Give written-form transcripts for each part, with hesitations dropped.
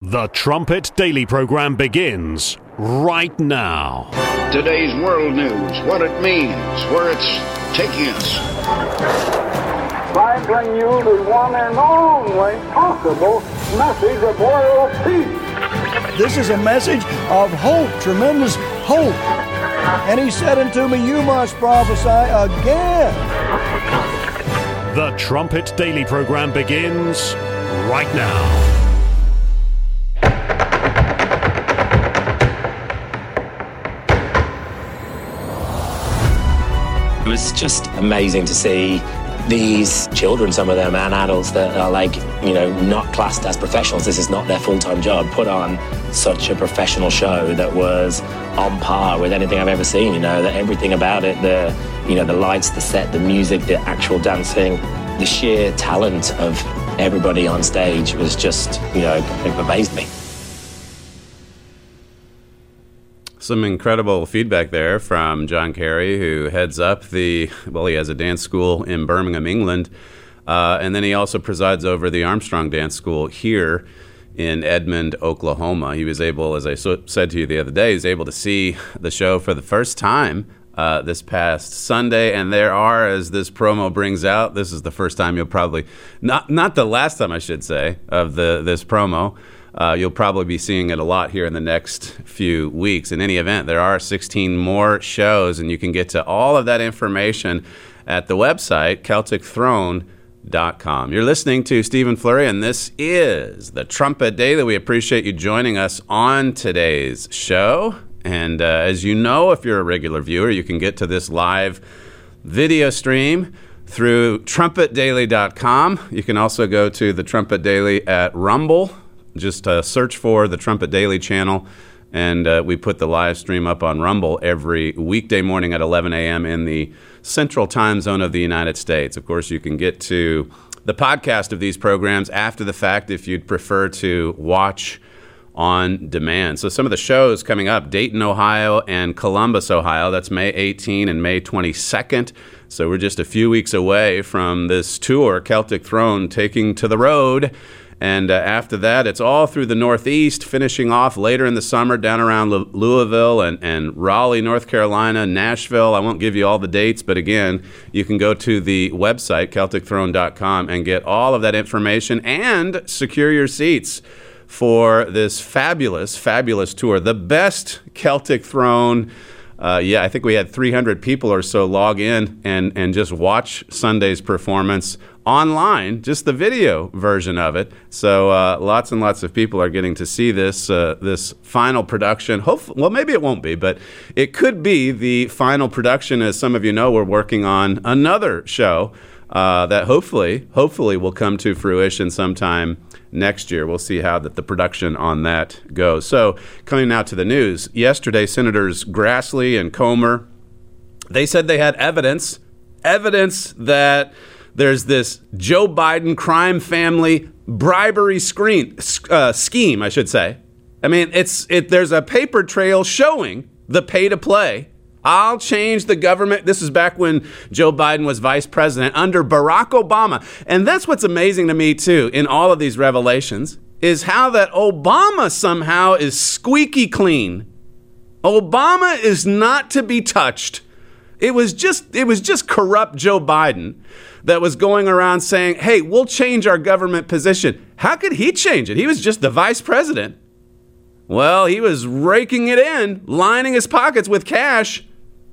The Trumpet Daily program begins right now. Today's world news, what it means, where it's taking us. I bring you the one and only possible message of world peace. This is a message of hope, tremendous hope. And he said unto me, you must prophesy again. The Trumpet Daily program begins right now. It was just amazing to see these children, some of them, and adults that are not classed as professionals. This is not their full-time job. Put on such a professional show that was on par with anything I've ever seen. That everything about it, the lights, the set, the music, the actual dancing, the sheer talent of everybody on stage was just, it amazed me. Some incredible feedback there from John Kerry, who heads up he has a dance school in Birmingham, England, and then he also presides over the Armstrong Dance School here in Edmond, Oklahoma. He was able, as I said to you the other day, he was able to see the show for the first time this past Sunday, and there are, as this promo brings out, this is the first time you'll probably, not the last time I should say, of this promo. You'll probably be seeing it a lot here in the next few weeks. In any event, there are 16 more shows, and you can get to all of that information at the website, CelticThrone.com. You're listening to Stephen Flurry, and this is the Trumpet Daily. We appreciate you joining us on today's show. And as you know, if you're a regular viewer, you can get to this live video stream through TrumpetDaily.com. You can also go to the Trumpet Daily at Rumble. Just search for the Trumpet Daily channel, and we put the live stream up on Rumble every weekday morning at 11 a.m. in the central time zone of the United States. Of course, you can get to the podcast of these programs after the fact if you'd prefer to watch on demand. So some of the shows coming up, Dayton, Ohio, and Columbus, Ohio. That's May 18 and May 22nd. So we're just a few weeks away from this tour, Celtic Throne taking to the road. And after that, it's all through the Northeast, finishing off later in the summer down around Louisville and Raleigh, North Carolina, Nashville. I won't give you all the dates, but again, you can go to the website, CelticThrone.com, and get all of that information and secure your seats for this fabulous, fabulous tour. The best Celtic Throne. I think we had 300 people or so log in and just watch Sunday's performance online, just the video version of it. So lots and lots of people are getting to see this final production. Hopefully, well, maybe it won't be, but it could be the final production. As some of you know, we're working on another show that hopefully will come to fruition sometime next year. We'll see how the production on that goes. So coming now to the news. Yesterday, Senators Grassley and Comer, they said they had evidence that there's this Joe Biden crime family bribery scheme, I should say. I mean, there's a paper trail showing the pay to play. I'll change the government. This is back when Joe Biden was vice president under Barack Obama. And that's what's amazing to me, too, in all of these revelations, is how that Obama somehow is squeaky clean. Obama is not to be touched. It was just corrupt Joe Biden that was going around saying, hey, we'll change our government position. How could he change it? He was just the vice president. Well, he was raking it in, lining his pockets with cash.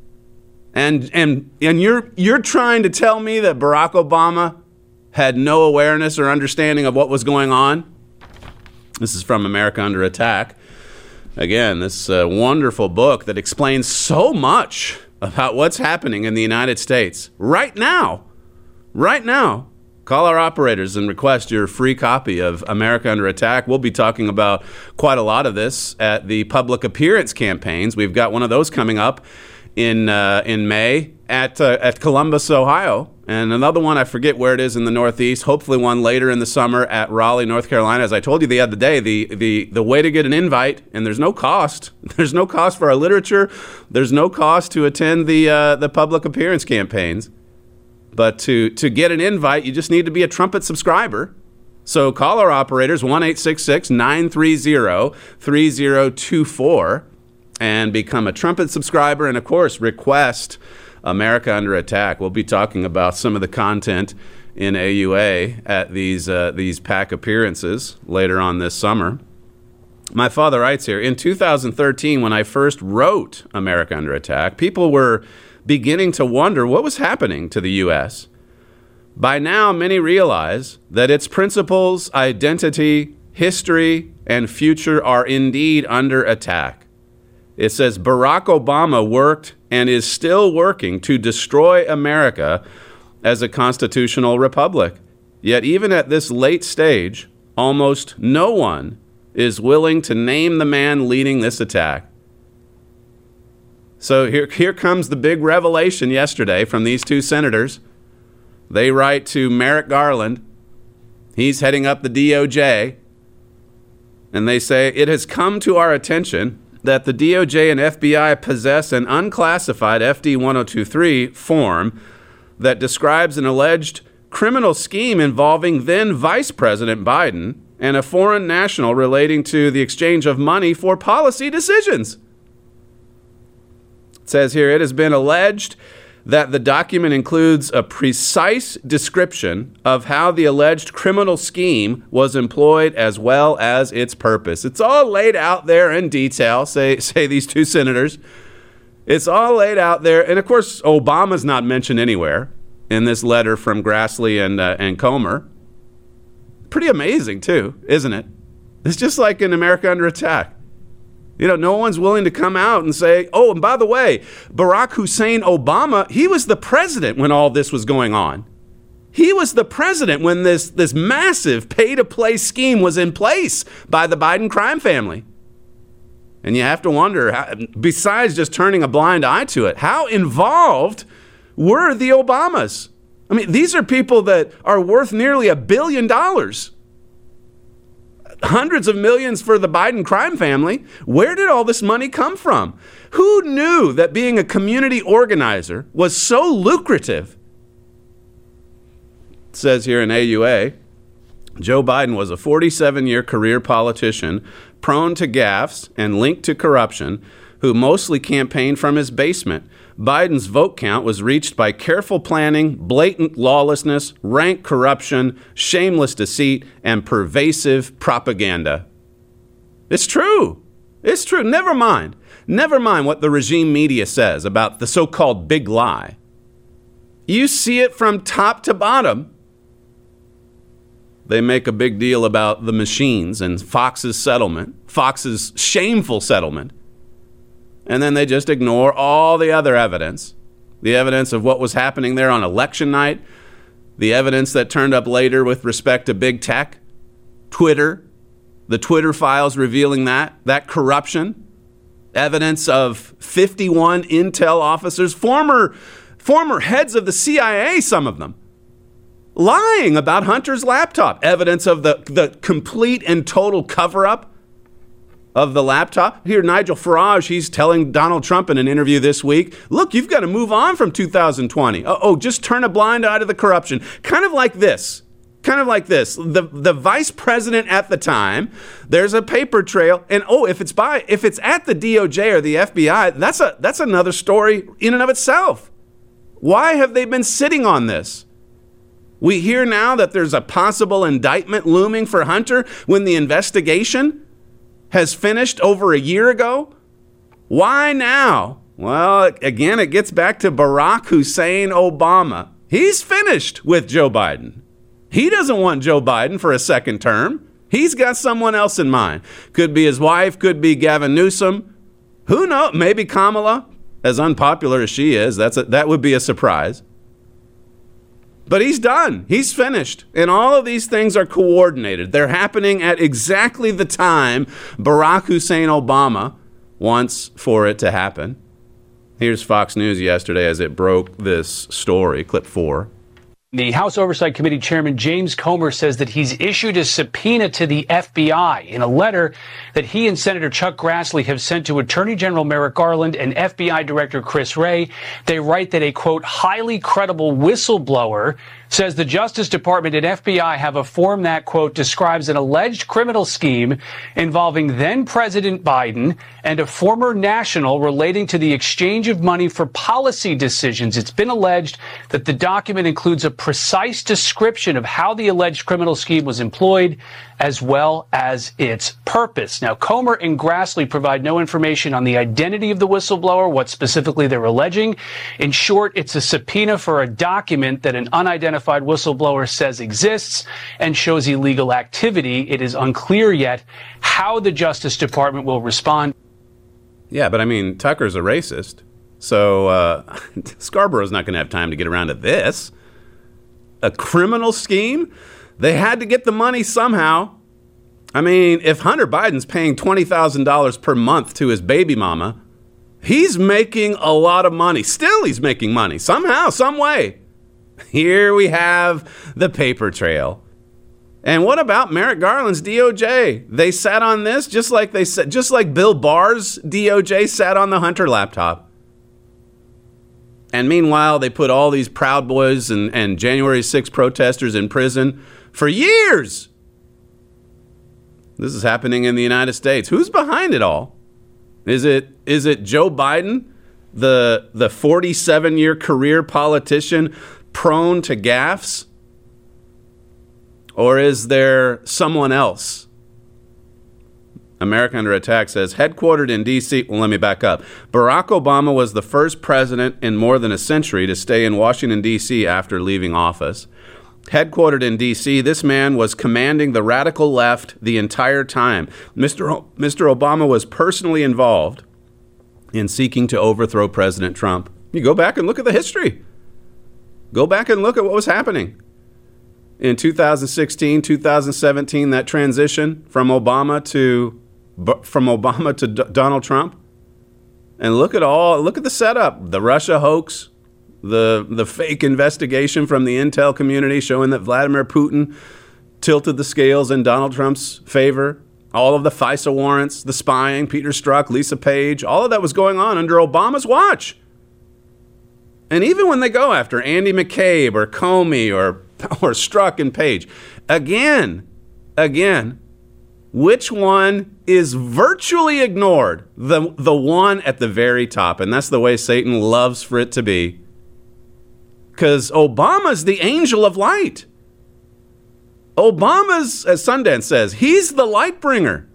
And you're trying to tell me that Barack Obama had no awareness or understanding of what was going on? This is from America Under Attack. Again, this wonderful book that explains so much about what's happening in the United States right now. Right now. Call our operators and request your free copy of America Under Attack. We'll be talking about quite a lot of this at the public appearance campaigns. We've got one of those coming up in May at Columbus, Ohio, and another one, I forget where it is in the Northeast, hopefully one later in the summer at Raleigh, North Carolina. As I told you the other day, the way to get an invite, and there's no cost. There's no cost for our literature. There's no cost to attend the public appearance campaigns. But to get an invite, you just need to be a Trumpet subscriber. So call our operators, 1-866-930-3024, and become a Trumpet subscriber. And, of course, request America Under Attack. We'll be talking about some of the content in AUA at these PAC appearances later on this summer. My father writes here, in 2013, when I first wrote America Under Attack, people were beginning to wonder what was happening to the U.S. By now, many realize that its principles, identity, history, and future are indeed under attack. It says Barack Obama worked and is still working to destroy America as a constitutional republic. Yet even at this late stage, almost no one is willing to name the man leading this attack. So here comes the big revelation yesterday from these two senators. They write to Merrick Garland. He's heading up the DOJ. And they say, it has come to our attention that the DOJ and FBI possess an unclassified FD-1023 form that describes an alleged criminal scheme involving then Vice President Biden and a foreign national relating to the exchange of money for policy decisions. It says here, it has been alleged that the document includes a precise description of how the alleged criminal scheme was employed as well as its purpose. It's all laid out there in detail, say these two senators. It's all laid out there. And, of course, Obama's not mentioned anywhere in this letter from Grassley and Comer. Pretty amazing, too, isn't it? It's just like in America Under Attack. You know, no one's willing to come out and say, oh, and by the way, Barack Hussein Obama, he was the president when all this was going on. He was the president when this massive pay-to-play scheme was in place by the Biden crime family. And you have to wonder, besides just turning a blind eye to it, how involved were the Obamas? I mean, these are people that are worth nearly $1 billion. Hundreds of millions for the Biden crime family. Where did all this money come from? Who knew that being a community organizer was so lucrative? It says here in AUA, Joe Biden was a 47-year career politician, prone to gaffes and linked to corruption, who mostly campaigned from his basement. Biden's vote count was reached by careful planning, blatant lawlessness, rank corruption, shameless deceit, and pervasive propaganda. It's true. It's true. Never mind what the regime media says about the so-called big lie. You see it from top to bottom. They make a big deal about the machines and Fox's settlement, Fox's shameful settlement. And then they just ignore all the other evidence, the evidence of what was happening there on election night, the evidence that turned up later with respect to big tech, Twitter, the Twitter files revealing that corruption, evidence of 51 intel officers, former heads of the CIA, some of them, lying about Hunter's laptop, evidence of the complete and total cover-up of the laptop. Here, Nigel Farage, he's telling Donald Trump in an interview this week, look, you've got to move on from 2020. Just turn a blind eye to the corruption. Kind of like this. The vice president at the time, there's a paper trail, and if it's at the DOJ or the FBI, that's another story in and of itself. Why have they been sitting on this? We hear now that there's a possible indictment looming for Hunter when the investigation has finished over a year ago. Why now? Well, again, it gets back to Barack Hussein Obama. He's finished with Joe Biden. He doesn't want Joe Biden for a second term. He's got someone else in mind. Could be his wife, could be Gavin Newsom. Who knows? Maybe Kamala, as unpopular as she is. That would be a surprise. But he's done. He's finished. And all of these things are coordinated. They're happening at exactly the time Barack Hussein Obama wants for it to happen. Here's Fox News yesterday as it broke this story, clip 4. The House Oversight Committee Chairman James Comer says that he's issued a subpoena to the FBI in a letter that he and Senator Chuck Grassley have sent to Attorney General Merrick Garland and FBI Director Chris Wray. They write that a, quote, highly credible whistleblower says the Justice Department and FBI have a form that, quote, describes an alleged criminal scheme involving then President Biden and a former national relating to the exchange of money for policy decisions. It's been alleged that the document includes a precise description of how the alleged criminal scheme was employed, as well as its purpose. Now, Comer and Grassley provide no information on the identity of the whistleblower, what specifically they're alleging. In short, it's a subpoena for a document that an unidentified whistleblower says exists and shows illegal activity. It is unclear yet how the Justice Department will respond. Yeah, but I mean, Tucker's a racist, so Scarborough's not going to have time to get around to this. A criminal scheme? They had to get the money somehow. I mean, if Hunter Biden's paying $20,000 per month to his baby mama, he's making a lot of money. Still, he's making money somehow, some way. Here we have the paper trail. And what about Merrick Garland's DOJ? They sat on this just like Bill Barr's DOJ sat on the Hunter laptop. And meanwhile, they put all these Proud Boys and January 6 protesters in prison for years. This is happening in the United States. Who's behind it all? Is it Joe Biden, the 47-year career politician prone to gaffes? Or is there someone else? America Under Attack says, headquartered in D.C. Well, let me back up. Barack Obama was the first president in more than a century to stay in Washington, D.C. after leaving office. Headquartered in D.C., this man was commanding the radical left the entire time. Mr. Obama was personally involved in seeking to overthrow President Trump. You go back and look at the history. Go back and look at what was happening. In 2016, 2017, that transition from Obama to Donald Trump. And look at the setup, the Russia hoax, the fake investigation from the intel community showing that Vladimir Putin tilted the scales in Donald Trump's favor, all of the FISA warrants, the spying, Peter Strzok, Lisa Page, all of that was going on under Obama's watch. And even when they go after Andy McCabe or Comey or Strzok and Page, again, which one is virtually ignored? The one at the very top. And that's the way Satan loves for it to be. Because Obama's the angel of light. Obama's, as Sundance says, he's the light bringer.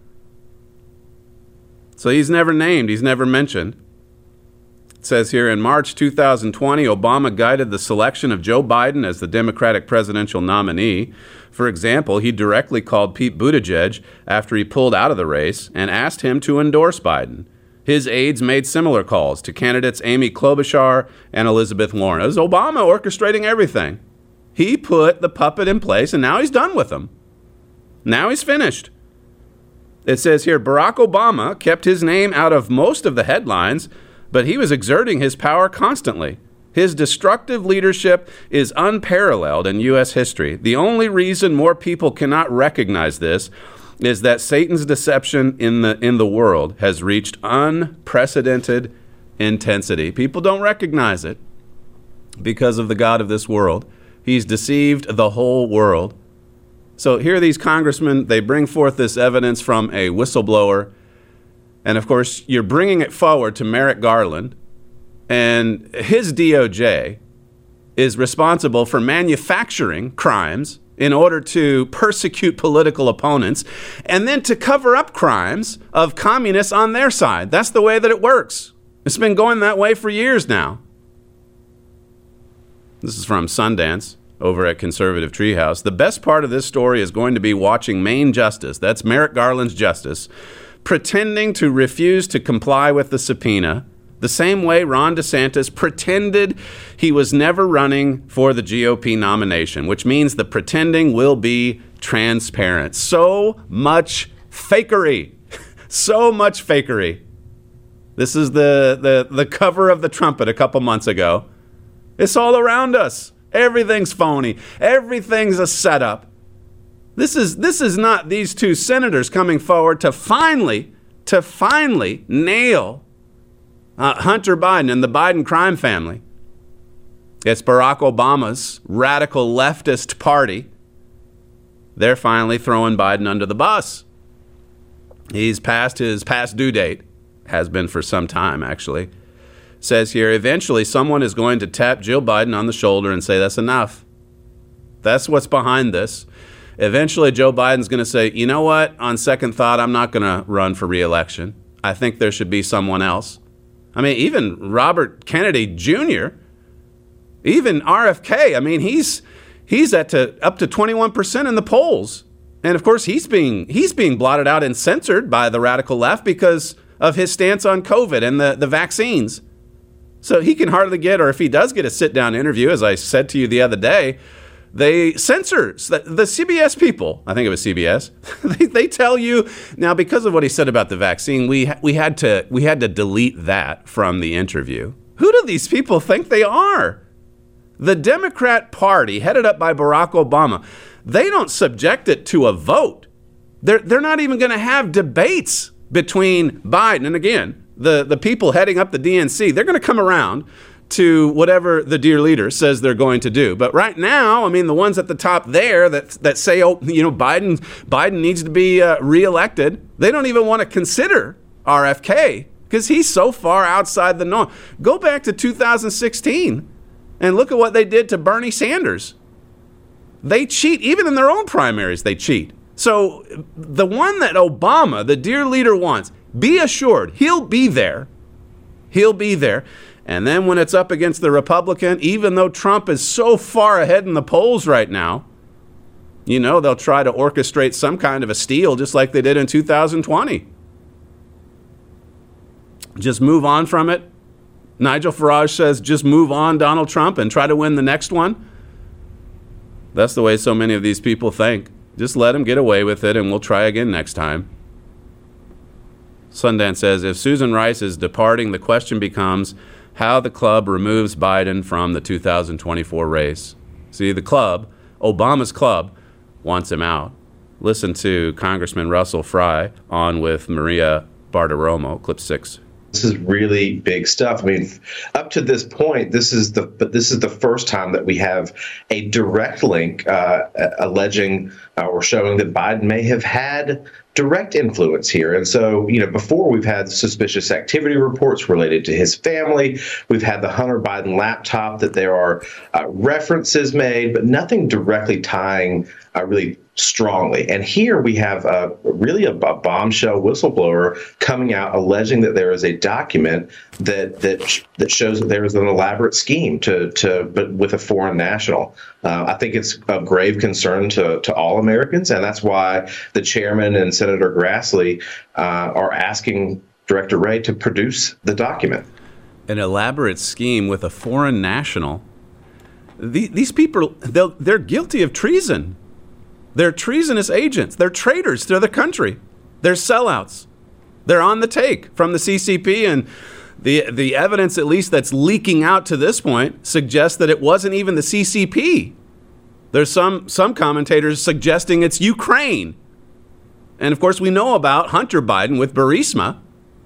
So he's never named, he's never mentioned. It says here, in March 2020, Obama guided the selection of Joe Biden as the Democratic presidential nominee. For example, he directly called Pete Buttigieg after he pulled out of the race and asked him to endorse Biden. His aides made similar calls to candidates Amy Klobuchar and Elizabeth Warren. It was Obama orchestrating everything. He put the puppet in place, and now he's done with him. Now he's finished. It says here, Barack Obama kept his name out of most of the headlines, but he was exerting his power constantly. His destructive leadership is unparalleled in U.S. history. The only reason more people cannot recognize this is that Satan's deception in the world has reached unprecedented intensity. People don't recognize it because of the God of this world. He's deceived the whole world. So here are these congressmen. They bring forth this evidence from a whistleblower. And, of course, you're bringing it forward to Merrick Garland. And his DOJ is responsible for manufacturing crimes in order to persecute political opponents and then to cover up crimes of communists on their side. That's the way that it works. It's been going that way for years now. This is from Sundance over at Conservative Treehouse. The best part of this story is going to be watching Maine Justice, that's Merrick Garland's justice, pretending to refuse to comply with the subpoena, the same way Ron DeSantis pretended he was never running for the GOP nomination, which means the pretending will be transparent. So much fakery. So much fakery. This is the cover of the Trumpet a couple months ago. It's all around us. Everything's phony. Everything's a setup. This is not these two senators coming forward to finally nail Hunter Biden and the Biden crime family. It's Barack Obama's radical leftist party. They're finally throwing Biden under the bus. He's past his past due date. Has been for some time, actually. Says here, eventually someone is going to tap Jill Biden on the shoulder and say, that's enough. That's what's behind this. Eventually, Joe Biden's going to say, you know what? On second thought, I'm not going to run for re-election. I think there should be someone else. I mean, even Robert Kennedy Jr., even RFK, I mean, he's up to 21% in the polls. And of course, he's being blotted out and censored by the radical left because of his stance on COVID and the vaccines. So he can hardly get, or if he does get a sit-down interview, as I said to you the other day, they censor the CBS people. I think it was CBS. they tell you now, because of what he said about the vaccine, we had to delete that from the interview. Who do these people think they are? The Democrat Party, headed up by Barack Obama, they don't subject it to a vote. They're not even going to have debates between Biden and, again, the people heading up the DNC. They're going to come around to whatever the dear leader says they're going to do. But right now, I mean, the ones at the top there that say, oh, you know, Biden needs to be reelected, they don't even want to consider RFK because he's so far outside the norm. Go back to 2016 and look at what they did to Bernie Sanders. They cheat. Even in their own primaries, they cheat. So the one that Obama, the dear leader, wants, be assured he'll be there. He'll be there. And then when it's up against the Republican, even though Trump is so far ahead in the polls right now, you know, they'll try to orchestrate some kind of a steal just like they did in 2020. Just move on from it. Nigel Farage says just move on, Donald Trump, and try to win the next one. That's the way so many of these people think. Just let him get away with it and we'll try again next time. Sundance says, if Susan Rice is departing, the question becomes how the club removes Biden from the 2024 race. See, the club, Obama's club, wants him out. Listen to Congressman Russell Fry on with Maria Bartiromo, clip 6. This is really big stuff. I mean, up to this point, this is the first time that we have a direct link alleging or showing that Biden may have had direct influence here. And so, you know, before we've had suspicious activity reports related to his family. We've had the Hunter Biden laptop that there are references made, but nothing directly tying really strongly. And here we have really a bombshell whistleblower coming out alleging that there is a document that shows that there is an elaborate scheme but with a foreign national. I think it's of grave concern to all Americans, and that's why the chairman and Senator Grassley are asking Director Wray to produce the document. An elaborate scheme with a foreign national. These people, they're guilty of treason. They're treasonous agents. They're traitors to the country. They're sellouts. They're on the take from the CCP, and the evidence, at least that's leaking out to this point, suggests that it wasn't even the CCP. There's some commentators suggesting it's Ukraine. And of course, we know about Hunter Biden with Burisma.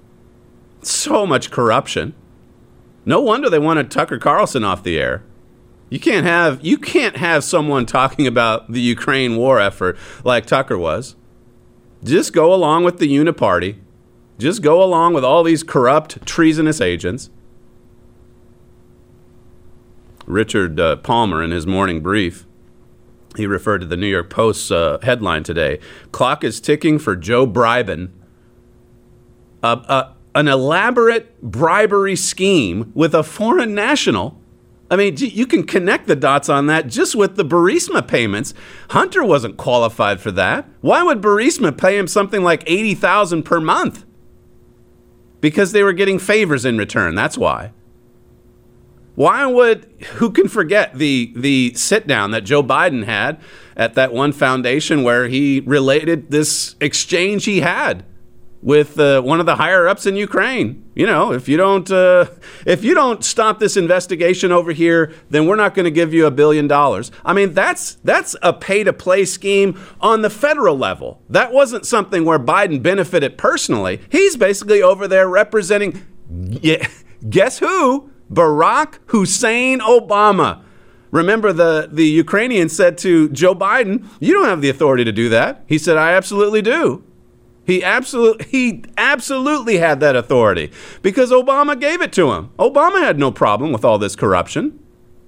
So much corruption. No wonder they wanted Tucker Carlson off the air. You can't have someone talking about the Ukraine war effort like Tucker was. Just go along with the uniparty. Just go along with all these corrupt, treasonous agents. Richard Palmer, in his morning brief, he referred to the New York Post's headline today. Clock is ticking for Joe Bribin. An elaborate bribery scheme with a foreign national. I mean, you can connect the dots on that just with the Burisma payments. Hunter wasn't qualified for that. Why would Burisma pay him something like $80,000 per month? Because they were getting favors in return. That's why. Who can forget the sit down that Joe Biden had at that one foundation where he related this exchange he had with one of the higher ups in Ukraine? You know, if you don't stop this investigation over here, then we're not going to give you $1 billion. I mean, that's a pay-to-play scheme on the federal level. That wasn't something where Biden benefited personally. He's basically over there representing, guess who? Barack Hussein Obama. Remember, the Ukrainian said to Joe Biden, you don't have the authority to do that. He said, I absolutely do. He absolutely had that authority because Obama gave it to him. Obama had no problem with all this corruption.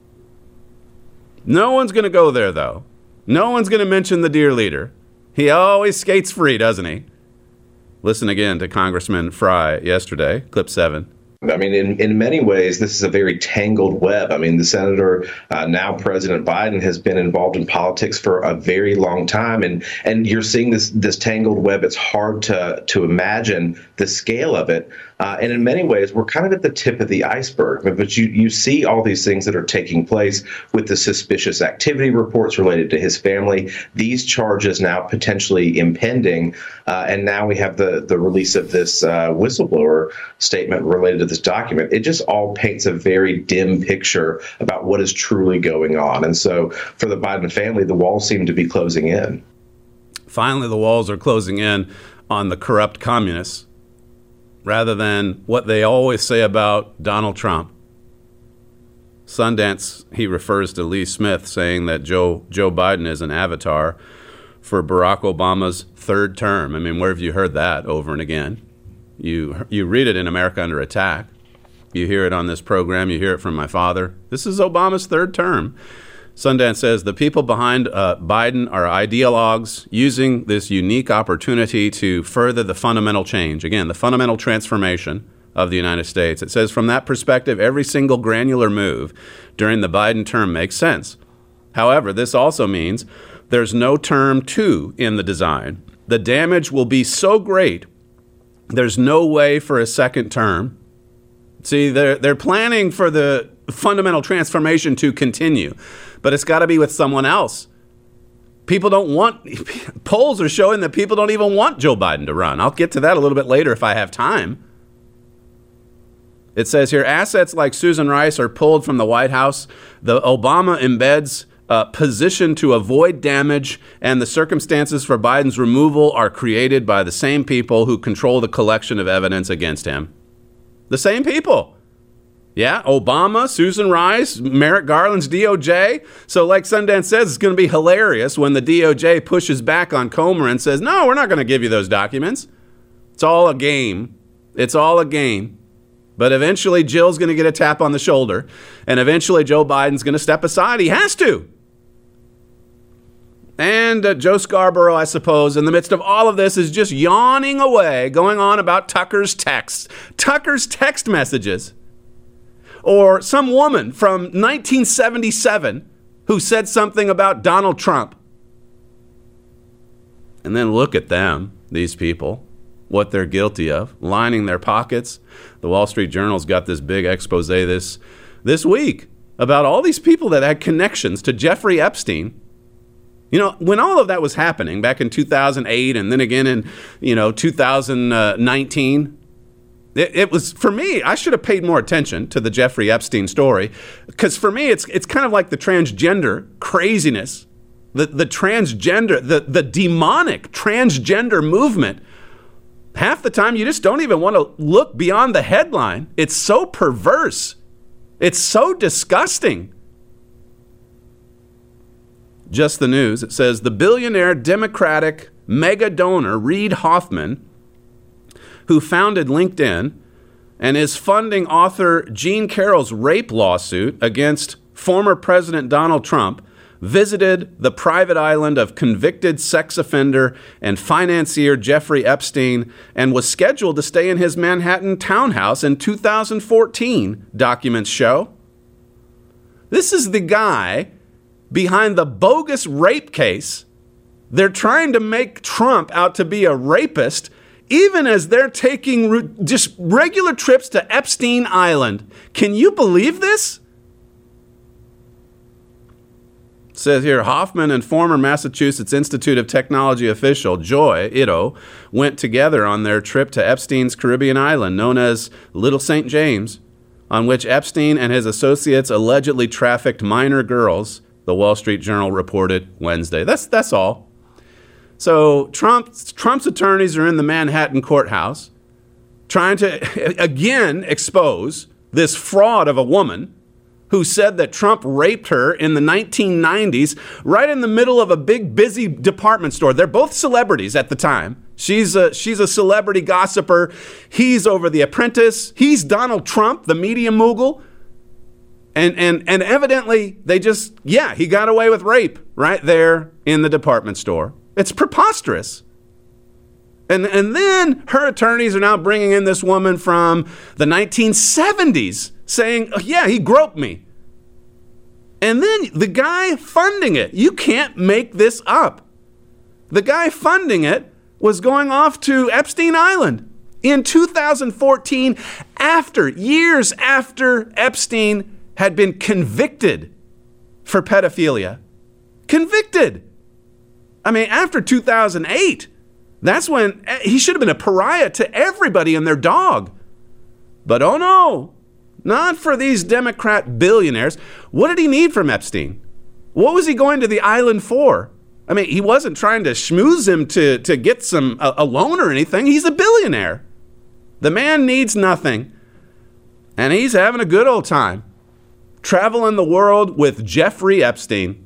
No one's going to go there, though. No one's going to mention the dear leader. He always skates free, doesn't he? Listen again to Congressman Fry yesterday, clip 7. I mean, in many ways, this is a very tangled web. I mean, the senator, now President Biden, has been involved in politics for a very long time, and you're seeing this tangled web. It's hard to imagine the scale of it. And in many ways, we're kind of at the tip of the iceberg. But you see all these things that are taking place with the suspicious activity reports related to his family, these charges now potentially impending. And now we have the release of this whistleblower statement related to this document. It just all paints a very dim picture about what is truly going on. And so for the Biden family, the walls seem to be closing in. Finally, the walls are closing in on the corrupt communists, rather than what they always say about Donald Trump. Sundance, he refers to Lee Smith, saying that Joe Biden is an avatar for Barack Obama's third term. I mean, where have you heard that over and again? You read it in America Under Attack. You hear it on this program. You hear it from my father. This is Obama's third term. Sundance says the people behind Biden are ideologues using this unique opportunity to further the fundamental change. Again, the fundamental transformation of the United States. It says from that perspective, every single granular move during the Biden term makes sense. However, this also means there's no term 2 in the design. The damage will be so great, there's no way for a second term. See, they're planning for the fundamental transformation to continue, but it's got to be with someone else. Polls are showing that people don't even want Joe Biden to run. I'll get to that a little bit later if I have time. It says here, assets like Susan Rice are pulled from the White House. The Obama embeds position to avoid damage, and the circumstances for Biden's removal are created by the same people who control the collection of evidence against him. The same people. Yeah, Obama, Susan Rice, Merrick Garland's DOJ. So like Sundance says, it's going to be hilarious when the DOJ pushes back on Comer and says, no, we're not going to give you those documents. It's all a game. It's all a game. But eventually Jill's going to get a tap on the shoulder, and eventually Joe Biden's going to step aside. He has to. And Joe Scarborough, I suppose, in the midst of all of this, is just yawning away, going on about Tucker's text messages. Or some woman from 1977 who said something about Donald Trump. And then look at them, these people, what they're guilty of, lining their pockets. The Wall Street Journal's got this big expose this week about all these people that had connections to Jeffrey Epstein. You know, when all of that was happening back in 2008 and then again in, 2019, it was, for me, I should have paid more attention to the Jeffrey Epstein story, because for me, it's kind of like the transgender craziness, the transgender, the demonic transgender movement. Half the time, you just don't even want to look beyond the headline. It's so perverse. It's so disgusting. Just the News, it says the billionaire Democratic mega donor Reid Hoffman, who founded LinkedIn and is funding author Jean Carroll's rape lawsuit against former President Donald Trump, visited the private island of convicted sex offender and financier Jeffrey Epstein and was scheduled to stay in his Manhattan townhouse in 2014, documents show. This is the guy behind the bogus rape case. They're trying to make Trump out to be a rapist, even as they're taking just regular trips to Epstein Island. Can you believe this? It says here, Hoffman and former Massachusetts Institute of Technology official Joy Ito went together on their trip to Epstein's Caribbean island, known as Little St. James, on which Epstein and his associates allegedly trafficked minor girls, the Wall Street Journal reported Wednesday. That's all. So Trump's attorneys are in the Manhattan courthouse trying to, again, expose this fraud of a woman who said that Trump raped her in the 1990s, right in the middle of a big, busy department store. They're both celebrities at the time. She's a celebrity gossiper. He's over The Apprentice. He's Donald Trump, the media mogul. And evidently, he got away with rape right there in the department store. It's preposterous. And then her attorneys are now bringing in this woman from the 1970s saying, oh, yeah, he groped me. And then the guy funding it, you can't make this up. The guy funding it was going off to Epstein Island in 2014 years after Epstein had been convicted for pedophilia. Convicted. I mean, after 2008, that's when he should have been a pariah to everybody and their dog. But oh no, not for these Democrat billionaires. What did he need from Epstein? What was he going to the island for? I mean, he wasn't trying to schmooze him to get a loan or anything. He's a billionaire. The man needs nothing. And he's having a good old time. Traveling the world with Jeffrey Epstein.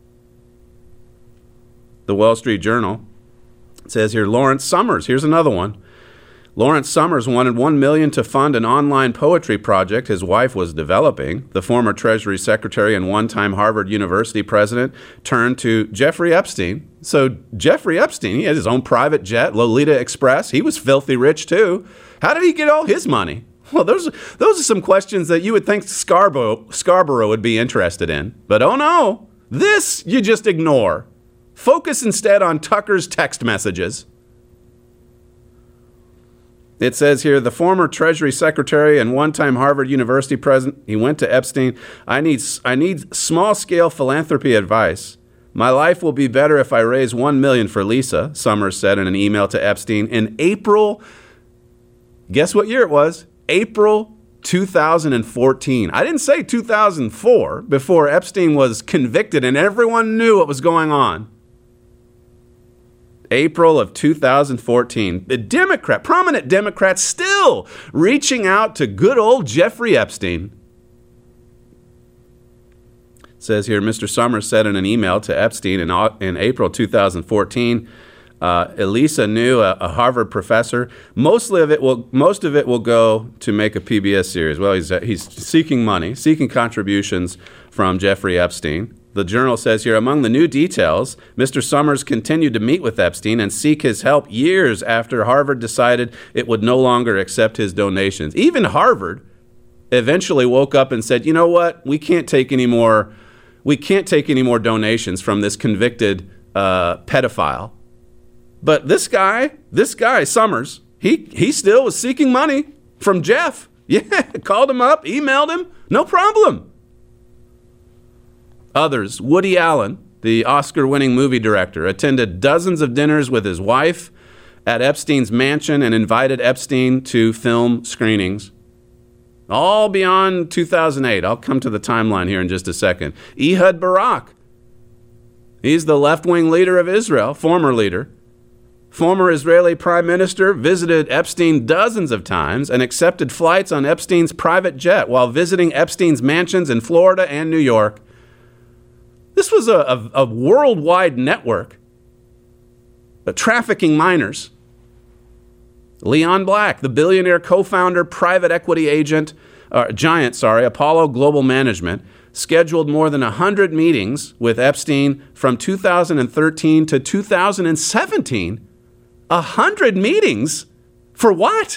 The Wall Street Journal says here, Lawrence Summers, here's another one. Lawrence Summers wanted $1 million to fund an online poetry project his wife was developing. The former Treasury Secretary and one-time Harvard University president turned to Jeffrey Epstein. So Jeffrey Epstein, he had his own private jet, Lolita Express. He was filthy rich too. How did he get all his money? Well, those are some questions that you would think Scarborough would be interested in. But oh no, this you just ignore. Focus instead on Tucker's text messages. It says here, the former Treasury Secretary and one-time Harvard University president, he went to Epstein. I need small-scale philanthropy advice. My life will be better if I raise $1 million for Lisa, Summers said in an email to Epstein in April. Guess what year it was? April 2014. I didn't say 2004 before Epstein was convicted and everyone knew what was going on. April of 2014. The prominent Democrats still reaching out to good old Jeffrey Epstein. It says here, Mr. Summers said in an email to Epstein in April 2014, Elisa knew a Harvard professor. Most of it will go to make a PBS series. Well, he's seeking money, seeking contributions from Jeffrey Epstein. The Journal says here, among the new details, Mr. Summers continued to meet with Epstein and seek his help years after Harvard decided it would no longer accept his donations. Even Harvard eventually woke up and said, you know what? We can't take any more donations from this convicted pedophile. But this guy, Summers, he still was seeking money from Jeff. Yeah, called him up, emailed him, no problem. Others, Woody Allen, the Oscar-winning movie director, attended dozens of dinners with his wife at Epstein's mansion and invited Epstein to film screenings. All beyond 2008. I'll come to the timeline here in just a second. Ehud Barak. He's the left-wing leader of Israel, former leader. Former Israeli prime minister visited Epstein dozens of times and accepted flights on Epstein's private jet while visiting Epstein's mansions in Florida and New York. This was a worldwide network trafficking minors. Leon Black, the billionaire co-founder, private equity giant, Apollo Global Management, scheduled more than 100 meetings with Epstein from 2013 to 2017. 100 meetings? For what?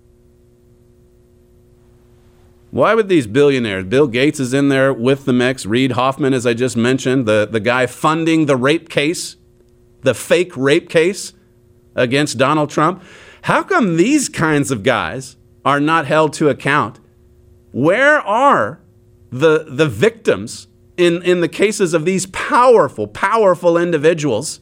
Why would these billionaires, Bill Gates is in there with the mix, Reid Hoffman, as I just mentioned, the guy funding the rape case, the fake rape case against Donald Trump. How come these kinds of guys are not held to account? Where are the victims in the cases of these powerful individuals?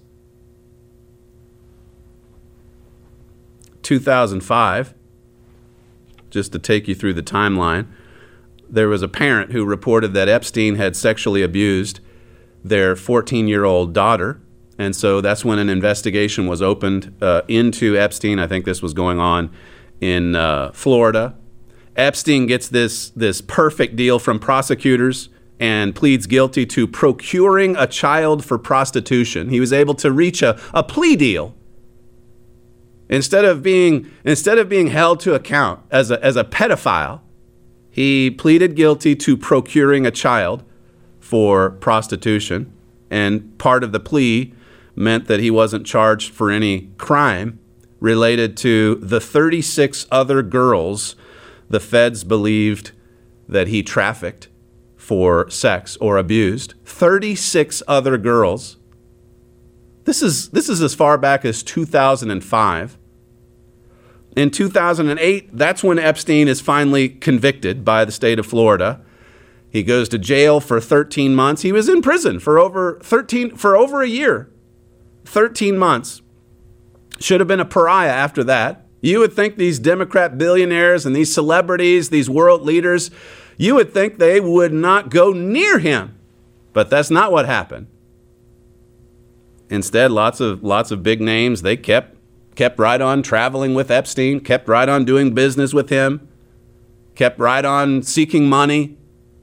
2005, just to take you through the timeline, there was a parent who reported that Epstein had sexually abused their 14-year-old daughter. And so that's when an investigation was opened into Epstein. I think this was going on in Florida. Epstein gets this perfect deal from prosecutors and pleads guilty to procuring a child for prostitution. He was able to reach a plea deal. Instead of being held to account as a pedophile, he pleaded guilty to procuring a child for prostitution, and part of the plea meant that he wasn't charged for any crime related to the 36 other girls the feds believed that he trafficked for sex or abused. 36 other girls. This is as far back as 2005. In 2008, that's when Epstein is finally convicted by the state of Florida. He goes to jail for 13 months. He was in prison for over a year. 13 months. Should have been a pariah after that. You would think these Democrat billionaires and these celebrities, these world leaders, you would think they would not go near him. But that's not what happened. Instead, lots of big names, they kept right on traveling with Epstein, kept right on doing business with him, kept right on seeking money.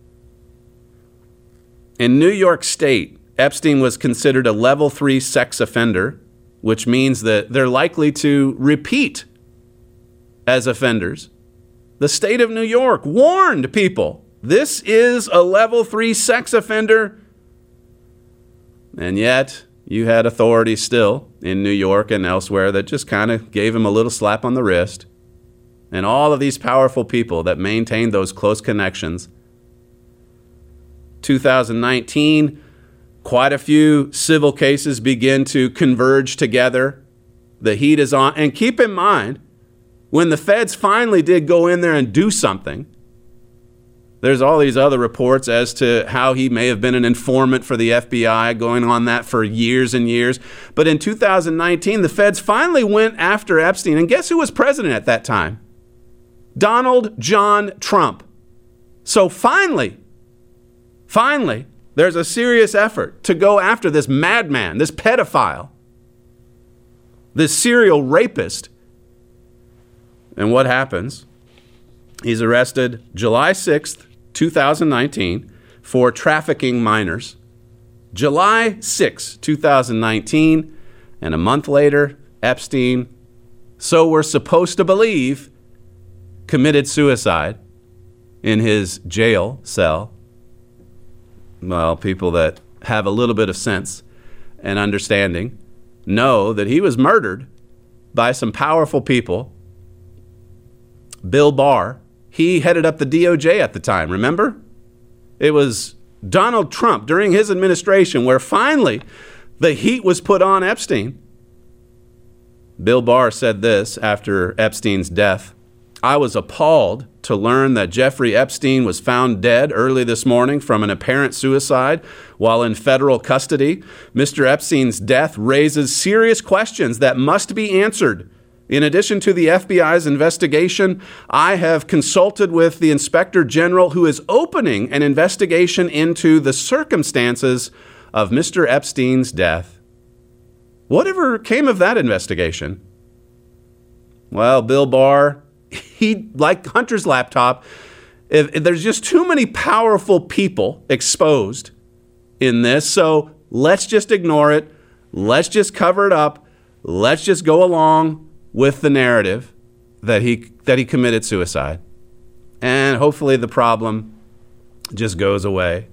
In New York State, Epstein was considered a level 3 sex offender, which means that they're likely to repeat as offenders. The state of New York warned people, this is a level 3 sex offender. And yet, you had authorities still in New York and elsewhere that just kind of gave him a little slap on the wrist. And all of these powerful people that maintained those close connections. 2019, quite a few civil cases begin to converge together. The heat is on. And keep in mind, when the feds finally did go in there and do something, there's all these other reports as to how he may have been an informant for the FBI, going on that for years and years. But in 2019, the feds finally went after Epstein. And guess who was president at that time? Donald John Trump. So finally, there's a serious effort to go after this madman, this pedophile, this serial rapist. And what happens? He's arrested July 6th, 2019, for trafficking minors. July 6, 2019, and a month later, Epstein, so we're supposed to believe, committed suicide in his jail cell. Well, people that have a little bit of sense and understanding know that he was murdered by some powerful people. Bill Barr, he headed up the DOJ at the time, remember? It was Donald Trump during his administration where finally the heat was put on Epstein. Bill Barr said this after Epstein's death. I was appalled to learn that Jeffrey Epstein was found dead early this morning from an apparent suicide while in federal custody. Mr. Epstein's death raises serious questions that must be answered. In addition to the FBI's investigation, I have consulted with the Inspector General, who is opening an investigation into the circumstances of Mr. Epstein's death. Whatever came of that investigation? Well, Bill Barr, he, like Hunter's laptop, if there's just too many powerful people exposed in this, so let's just ignore it. Let's just cover it up. Let's just go along with the narrative that he committed suicide. And hopefully the problem just goes away.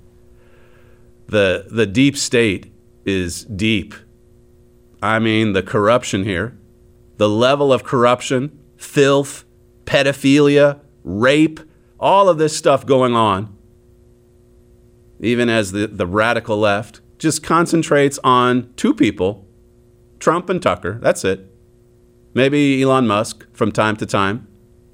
The deep state is deep. I mean, the corruption here, the level of corruption, filth, pedophilia, rape, all of this stuff going on, even as the radical left just concentrates on two people, Trump and Tucker. That's it. Maybe Elon Musk from time to time.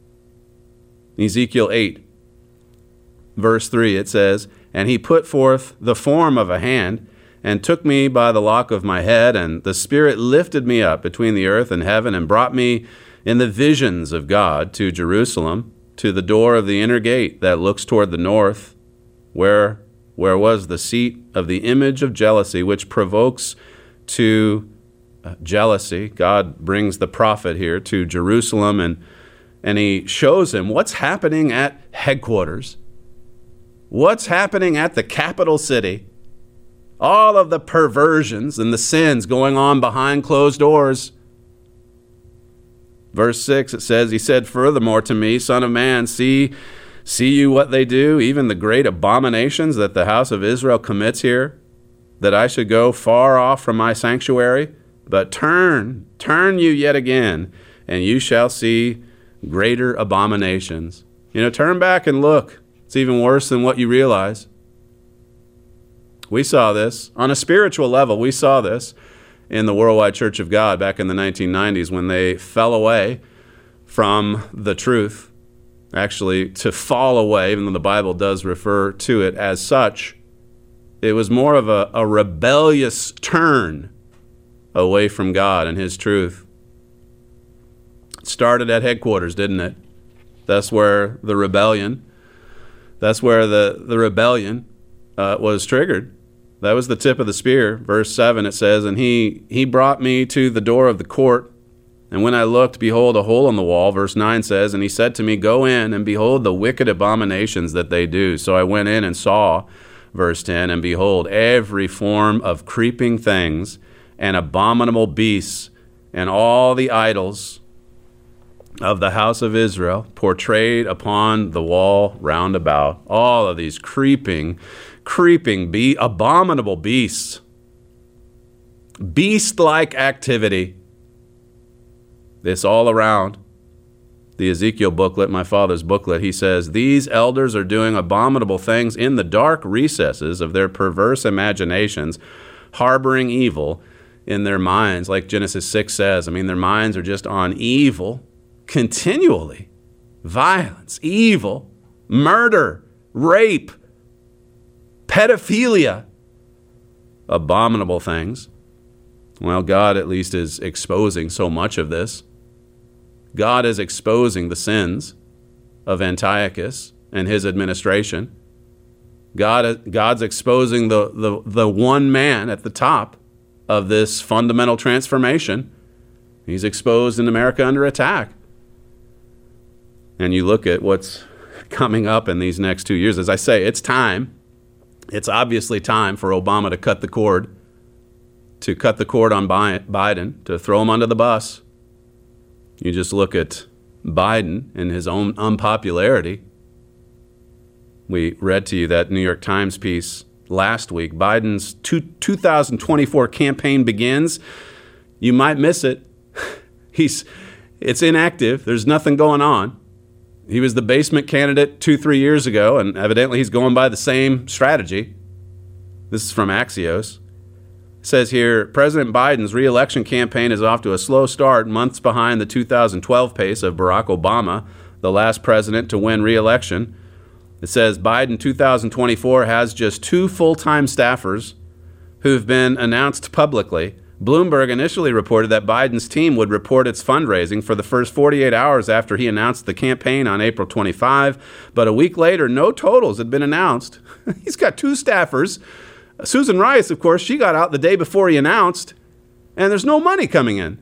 Ezekiel 8, verse 3, it says, and he put forth the form of a hand and took me by the lock of my head, and the Spirit lifted me up between the earth and heaven and brought me in the visions of God to Jerusalem, to the door of the inner gate that looks toward the north, where was the seat of the image of jealousy, which provokes to jealousy. God brings the prophet here to Jerusalem, and he shows him what's happening at headquarters, what's happening at the capital city, all of the perversions and the sins going on behind closed doors. Verse 6, it says, he said furthermore to me, Son of man, see you what they do, even the great abominations that the house of Israel commits here, that I should go far off from my sanctuary? But turn you yet again, and you shall see greater abominations. Turn back and look. It's even worse than what you realize. We saw this on a spiritual level. We saw this in the Worldwide Church of God back in the 1990s when they fell away from the truth. Actually, to fall away, even though the Bible does refer to it as such, it was more of a rebellious turn away from God and His truth. It started at headquarters, didn't it? That's where the rebellion was triggered. That was the tip of the spear. Verse 7, it says, and he brought me to the door of the court, and when I looked, behold, a hole in the wall. Verse 9 says, and he said to me, go in, and behold the wicked abominations that they do. So I went in and saw, verse 10, and behold, every form of creeping things and abominable beasts and all the idols of the house of Israel portrayed upon the wall round about. All of these creeping abominable beasts, beast-like activity. This all around. The Ezekiel booklet, my father's booklet, he says, these elders are doing abominable things in the dark recesses of their perverse imaginations, harboring evil in their minds. Like Genesis 6 says, their minds are just on evil continually. Violence, evil, murder, rape, pedophilia, abominable things. Well, God at least is exposing so much of this. God is exposing the sins of Antiochus and his administration. God's exposing the one man at the top of this fundamental transformation. He's exposed in America under attack. And you look at what's coming up in these next 2 years. As I say, it's time. It's obviously time for Obama to cut the cord on Biden, to throw him under the bus. You just look at Biden and his own unpopularity. We read to you that New York Times piece last week. Biden's 2024 campaign begins. You might miss it. It's inactive. There's nothing going on. He was the basement candidate 2-3 years ago, and evidently he's going by the same strategy. This is from Axios. It says here, President Biden's re-election campaign is off to a slow start, months behind the 2012 pace of Barack Obama, the last president to win re-election. It says Biden 2024 has just 2 full-time staffers who've been announced publicly. Bloomberg initially reported that Biden's team would report its fundraising for the first 48 hours after he announced the campaign on April 25, but a week later, no totals had been announced. He's got 2 staffers. Susan Rice, of course, she got out the day before he announced, and there's no money coming in.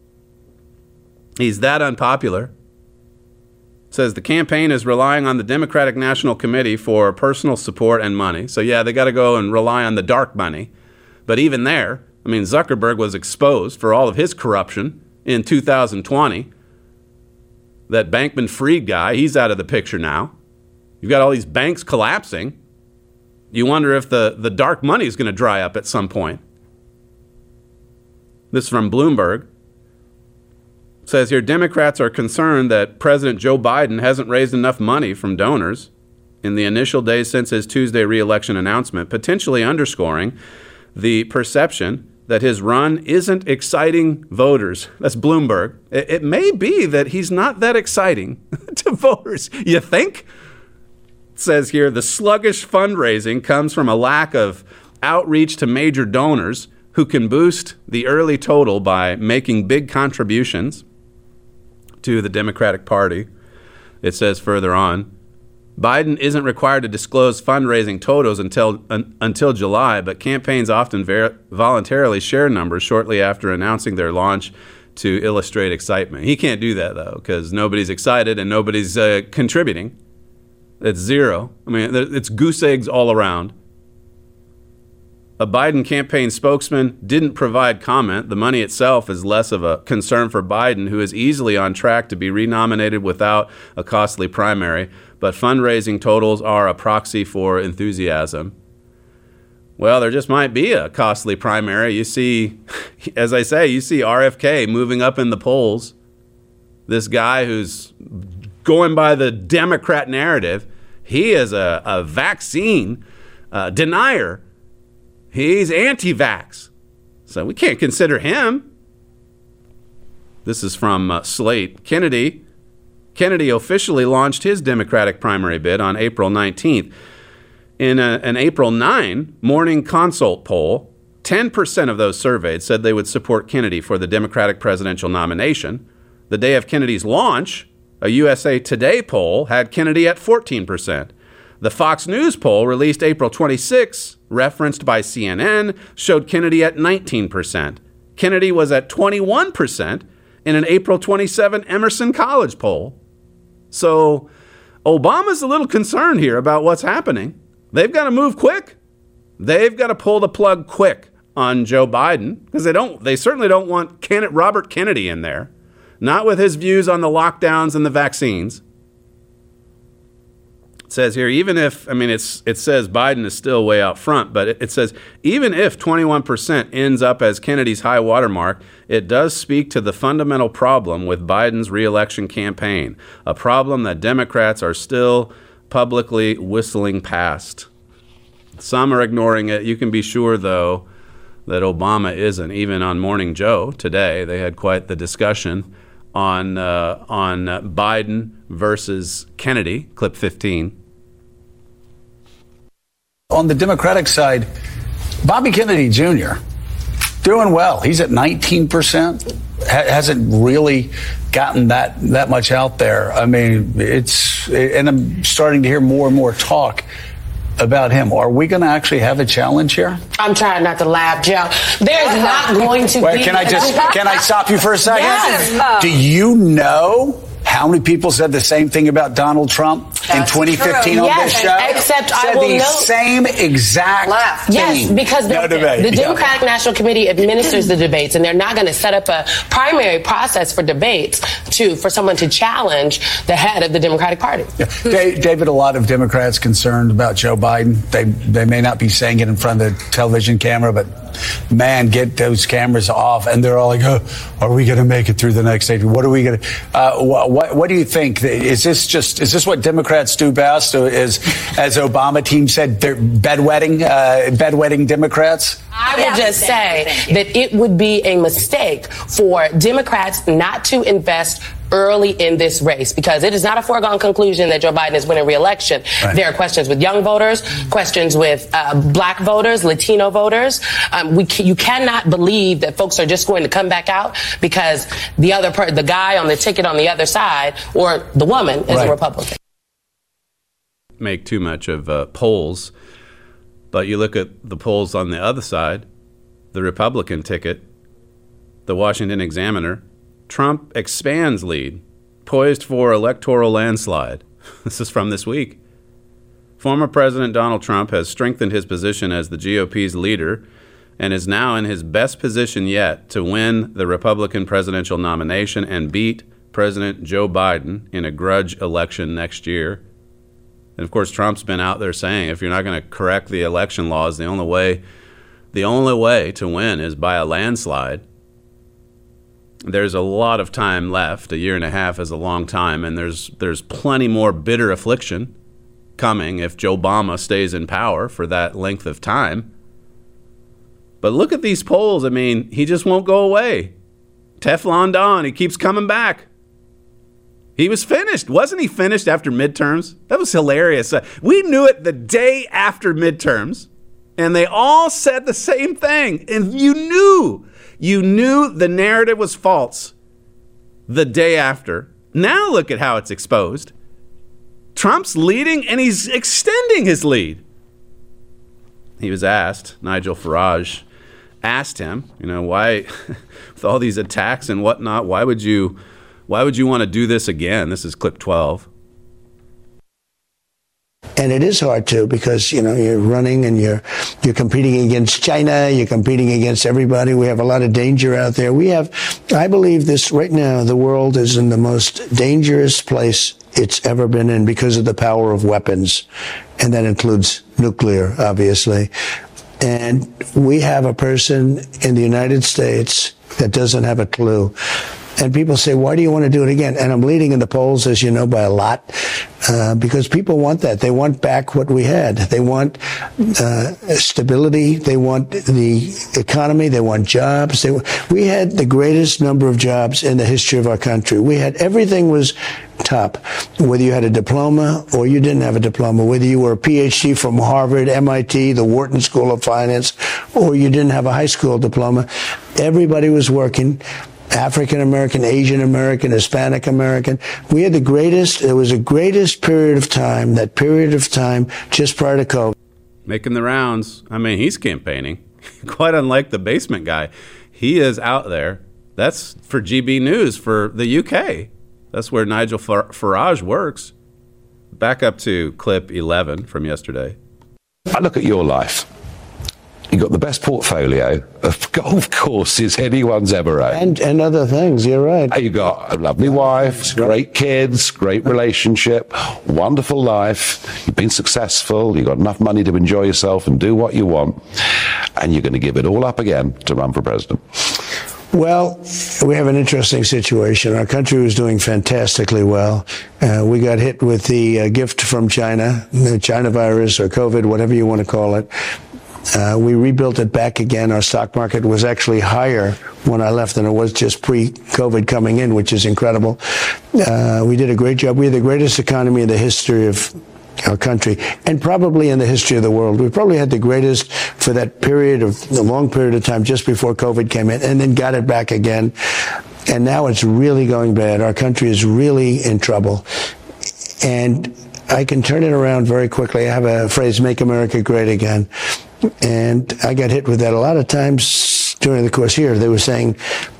He's that unpopular. It says the campaign is relying on the Democratic National Committee for personal support and money. So yeah, they got to go and rely on the dark money. But even there, Zuckerberg was exposed for all of his corruption in 2020. That Bankman-Fried guy, he's out of the picture now. You've got all these banks collapsing. You wonder if the dark money is going to dry up at some point. This is from Bloomberg. It says here, Democrats are concerned that President Joe Biden hasn't raised enough money from donors in the initial days since his Tuesday re-election announcement, potentially underscoring the perception that his run isn't exciting voters. That's Bloomberg. It may be that he's not that exciting to voters. You think? It says here, the sluggish fundraising comes from a lack of outreach to major donors who can boost the early total by making big contributions to the Democratic Party. It says further on, Biden isn't required to disclose fundraising totals until July, but campaigns often voluntarily share numbers shortly after announcing their launch to illustrate excitement. He can't do that, though, because nobody's excited and nobody's contributing. It's zero. I mean, it's goose eggs all around. A Biden campaign spokesman didn't provide comment. The money itself is less of a concern for Biden, who is easily on track to be renominated without a costly primary, but fundraising totals are a proxy for enthusiasm. Well, there just might be a costly primary. You see, as I say, you see RFK moving up in the polls. This guy who's going by the Democrat narrative, he is a vaccine denier. He's anti-vax. So we can't consider him. This is from Slate. Kennedy officially launched his Democratic primary bid on April 19th. In an April 9 Morning Consult poll, 10% of those surveyed said they would support Kennedy for the Democratic presidential nomination. The day of Kennedy's launch, a USA Today poll had Kennedy at 14%. The Fox News poll released April 26, referenced by CNN, showed Kennedy at 19%. Kennedy was at 21% in an April 27 Emerson College poll. So Obama's a little concerned here about what's happening. They've got to move quick. They've got to pull the plug quick on Joe Biden, because they certainly don't want Robert Kennedy in there, not with his views on the lockdowns and the vaccines. It says here, even if, it says Biden is still way out front, but it says even if 21% ends up as Kennedy's high watermark, it does speak to the fundamental problem with Biden's reelection campaign, a problem that Democrats are still publicly whistling past. Some are ignoring it. You can be sure, though, that Obama isn't. Even on Morning Joe today, they had quite the discussion on Biden versus Kennedy, clip 15. On the Democratic side, Bobby Kennedy Jr., doing well. He's at 19%. Hasn't really gotten that much out there. I mean, and I'm starting to hear more and more talk about him. Are we going to actually have a challenge here? I'm trying not to laugh, Joe. There's not going to be. Can I stop you for a second? Yes. Do you know how many people said the same thing about Donald Trump in 2015 on this show? Except said I will the note, same exact thing. Yes, because the Democratic National Committee administers the debates, and they're not going to set up a primary process for debates for someone to challenge the head of the Democratic Party. Yeah. David, a lot of Democrats concerned about Joe Biden. They may not be saying it in front of the television camera, but man, get those cameras off, and they're all like, "Oh, are we going to make it through the next 8 weeks? What are we going to?" What do you think? Is this what Democrats do best? As Obama team said, they're bedwetting Democrats? I would just say that it would be a mistake for Democrats not to invest early in this race, because it is not a foregone conclusion that Joe Biden is winning re-election. Right. There are questions with young voters, questions with black voters, Latino voters. You cannot believe that folks are just going to come back out because the guy on the ticket on the other side, or the woman, is a Republican. Make too much of polls, but you look at the polls on the other side, the Republican ticket, the Washington Examiner, Trump expands lead, poised for electoral landslide. This is from this week. Former President Donald Trump has strengthened his position as the GOP's leader and is now in his best position yet to win the Republican presidential nomination and beat President Joe Biden in a grudge election next year. And of course, Trump's been out there saying if you're not going to correct the election laws, the only way to win is by a landslide. There's a lot of time left. 1.5 years is a long time, and there's plenty more bitter affliction coming if Joe Obama stays in power for that length of time. But look at these polls. I mean, he just won't go away. Teflon Don, he keeps coming back. He was finished. Wasn't he finished after midterms? That was hilarious. We knew it the day after midterms, and they all said the same thing. And you knew the narrative was false the day after. Now look at how it's exposed. Trump's leading, and he's extending his lead. He was asked, Nigel Farage asked him, why, with all these attacks and whatnot, why would you want to do this again? This is clip 12. And it is hard too, because you're running and you're competing against China, you're competing against everybody. We have a lot of danger out there. I believe this right now, the world is in the most dangerous place it's ever been in because of the power of weapons. And that includes nuclear, obviously. And we have a person in the United States that doesn't have a clue. And people say, why do you want to do it again? And I'm leading in the polls, as you know, by a lot, because people want that. They want back what we had. They want stability. They want the economy. They want jobs. We had the greatest number of jobs in the history of our country. Everything was top, whether you had a diploma or you didn't have a diploma, whether you were a PhD from Harvard, MIT, the Wharton School of Finance, or you didn't have a high school diploma. Everybody was working. African American, Asian American, Hispanic American. We had it was the greatest period of time, that period of time just prior to COVID. Making the rounds. I mean, he's campaigning. Quite unlike the basement guy. He is out there. That's for GB News for the UK. That's where Nigel Farage works. Back up to clip 11 from yesterday. I look at your life. You've got the best portfolio of golf courses anyone's ever owned. And other things, you're right. You've got a lovely wife, great kids, great relationship, wonderful life. You've been successful. You've got enough money to enjoy yourself and do what you want. And you're going to give it all up again to run for president. Well, we have an interesting situation. Our country was doing fantastically well. We got hit with the gift from China, the China virus or COVID, whatever you want to call it. We rebuilt it back again. Our stock market was actually higher when I left than it was just pre-COVID coming in, which is incredible. We did a great job. We had the greatest economy in the history of our country and probably in the history of the world. We probably had the greatest for that the long period of time just before COVID came in, and then got it back again. And now it's really going bad. Our country is really in trouble. And I can turn it around very quickly. I have a phrase, make America great again. And I got hit with that a lot of times during the course here. They were saying,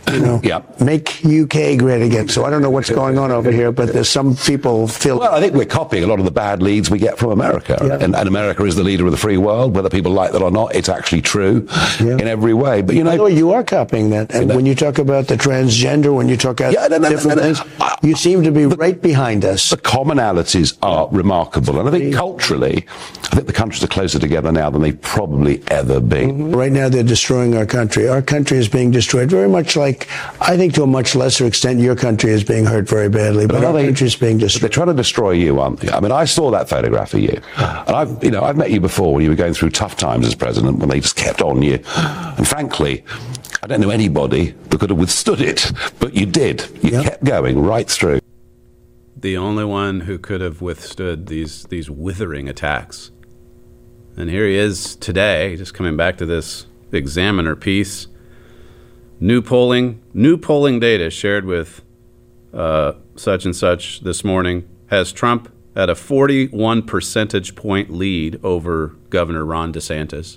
make UK great again. So I don't know what's going on over here, but there's some people feel... Well, I think we're copying a lot of the bad leads we get from America. Yeah. And America is the leader of the free world. Whether people like that or not, it's actually true in every way. But, you are copying that. And when you talk about the transgender, when you talk about different things, you seem to be right behind us. The commonalities are remarkable. And I think culturally, the countries are closer together now than they've probably ever been. Mm-hmm. Right now, they're destroying our country. Our country is being destroyed very much like, I think to a much lesser extent, your country is being hurt very badly. But our country is being destroyed. They're trying to destroy you, aren't they? I mean, I saw that photograph of you. And I've met you before when you were going through tough times as president, when they just kept on you. And frankly, I don't know anybody that could have withstood it, but you did. You kept going right through. The only one who could have withstood these withering attacks. And here he is today, just coming back to this Examiner piece. New polling data shared with such and such this morning has Trump at a 41 percentage point lead over Governor Ron DeSantis.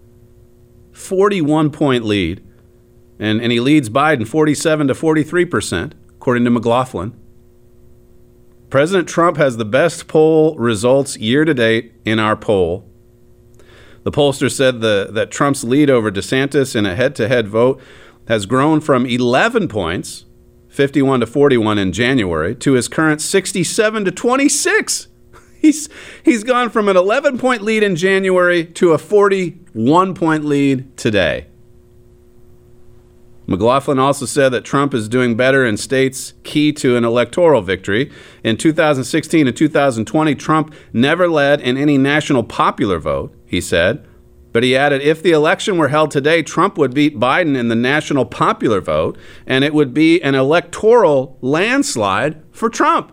41 point lead. And he leads Biden 47 to 43%, according to McLaughlin. President Trump has the best poll results year to date in our poll. The pollster said that Trump's lead over DeSantis in a head-to-head vote has grown from 11 points, 51 to 41 in January, to his current 67 to 26. He's gone from an 11-point lead in January to a 41-point lead today. McLaughlin also said that Trump is doing better in states key to an electoral victory. In 2016 and 2020, Trump never led in any national popular vote, he said. But he added, if the election were held today, Trump would beat Biden in the national popular vote, and it would be an electoral landslide for Trump.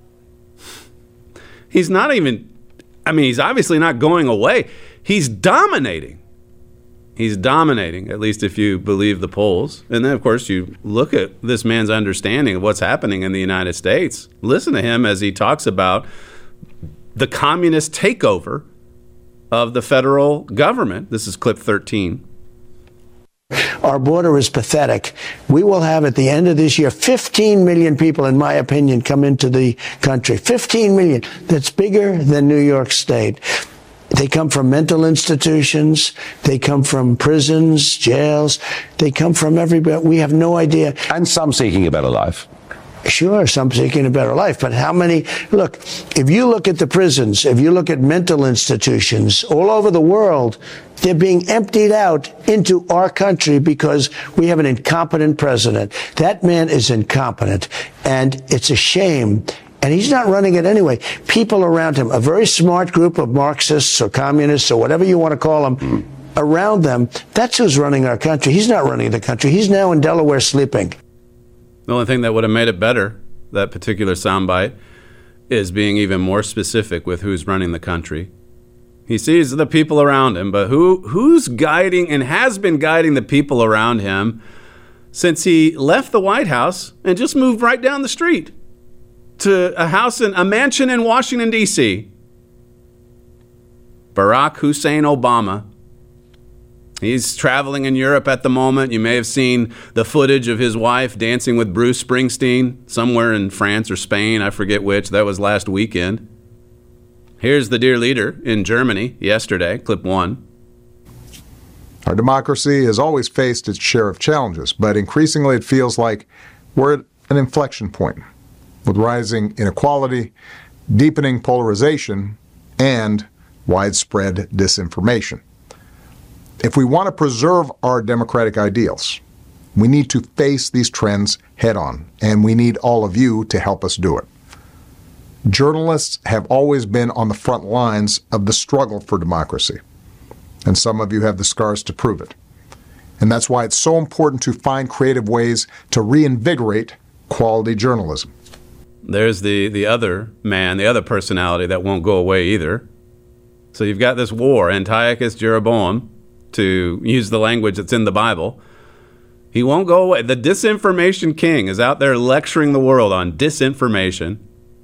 He's obviously not going away. He's dominating. He's dominating, at least if you believe the polls. And then, of course, you look at this man's understanding of what's happening in the United States. Listen to him as he talks about the communist takeover of the federal government. This is clip 13. Our border is pathetic. We will have at the end of this year 15 million people, in my opinion, come into the country. 15 million. That's bigger than New York State. They come from mental institutions. They come from prisons, jails. They come from everywhere. We have no idea. And some seeking a better life. Sure, some seeking a better life, but how many? Look, if you look at the prisons, if you look at mental institutions all over the world, they're being emptied out into our country because we have an incompetent president. That man is incompetent, and it's a shame. And he's not running it anyway. People around him, a very smart group of Marxists or communists or whatever you want to call them, around them, that's who's running our country. He's not running the country. He's now in Delaware sleeping. The only thing that would have made it better, that particular soundbite, is being even more specific with who's running the country. He sees the people around him, but who's guiding and has been guiding the people around him since he left the White House and just moved right down the street to a mansion in Washington, D.C.? Barack Hussein Obama. He's traveling in Europe at the moment. You may have seen the footage of his wife dancing with Bruce Springsteen somewhere in France or Spain. I forget which. That was last weekend. Here's the dear leader in Germany yesterday, clip 1. Our democracy has always faced its share of challenges, but increasingly it feels like we're at an inflection point with rising inequality, deepening polarization, and widespread disinformation. If we want to preserve our democratic ideals, we need to face these trends head on, and we need all of you to help us do it. Journalists have always been on the front lines of the struggle for democracy, and some of you have the scars to prove it. And that's why it's so important to find creative ways to reinvigorate quality journalism. There's the other man, the other personality that won't go away either. So you've got this war, Antiochus Jeroboam, to use the language that's in the Bible. He won't go away. The disinformation king is out there lecturing the world on disinformation.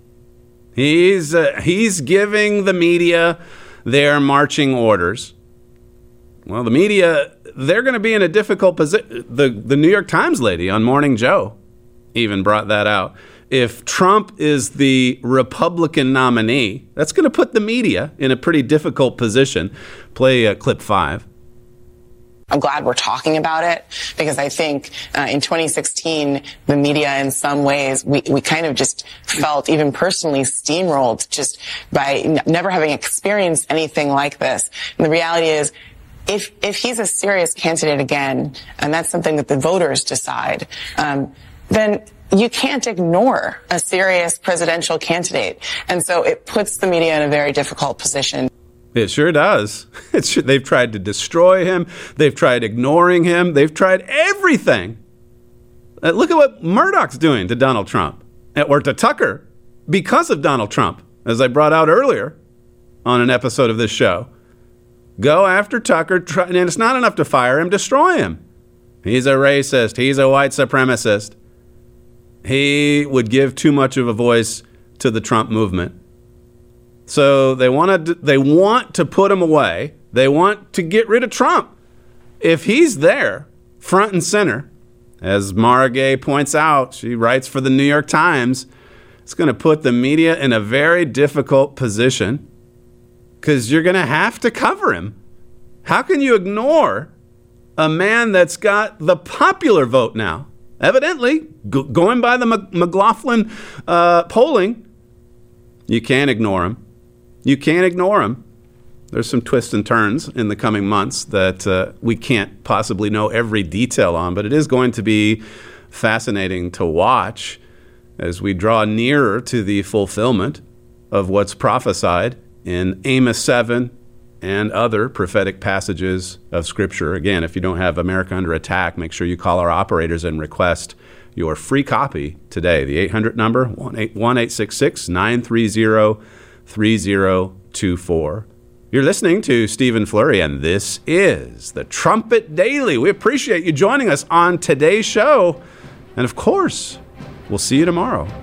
He's giving the media their marching orders. Well, the media, they're going to be in a difficult position. The New York Times lady on Morning Joe even brought that out. If Trump is the Republican nominee, that's going to put the media in a pretty difficult position. Play clip 5. I'm glad we're talking about it because I think in 2016, the media in some ways, we kind of just felt even personally steamrolled just by never having experienced anything like this. And the reality is, if he's a serious candidate again, and that's something that the voters decide, then you can't ignore a serious presidential candidate. And so it puts the media in a very difficult position. It sure does. They've tried to destroy him. They've tried ignoring him. They've tried everything. Look at what Murdoch's doing to Donald Trump, or to Tucker, because of Donald Trump, as I brought out earlier on an episode of this show. Go after Tucker, and it's not enough to fire him, destroy him. He's a racist. He's a white supremacist. He would give too much of a voice to the Trump movement. So they want to put him away. They want to get rid of Trump. If he's there, front and center, as Mara Gay points out, she writes for the New York Times, it's going to put the media in a very difficult position because you're going to have to cover him. How can you ignore a man that's got the popular vote now? Evidently, going by the McLaughlin polling, you can't ignore him. You can't ignore him. There's some twists and turns in the coming months that we can't possibly know every detail on, but it is going to be fascinating to watch as we draw nearer to the fulfillment of what's prophesied in Amos 7 and other prophetic passages of Scripture. Again, if you don't have America Under Attack, make sure you call our operators and request your free copy today. The 800 number, 1-866-930-3024. You're listening to Stephen Flurry, and this is the Trumpet Daily. We appreciate you joining us on today's show. And of course, we'll see you tomorrow.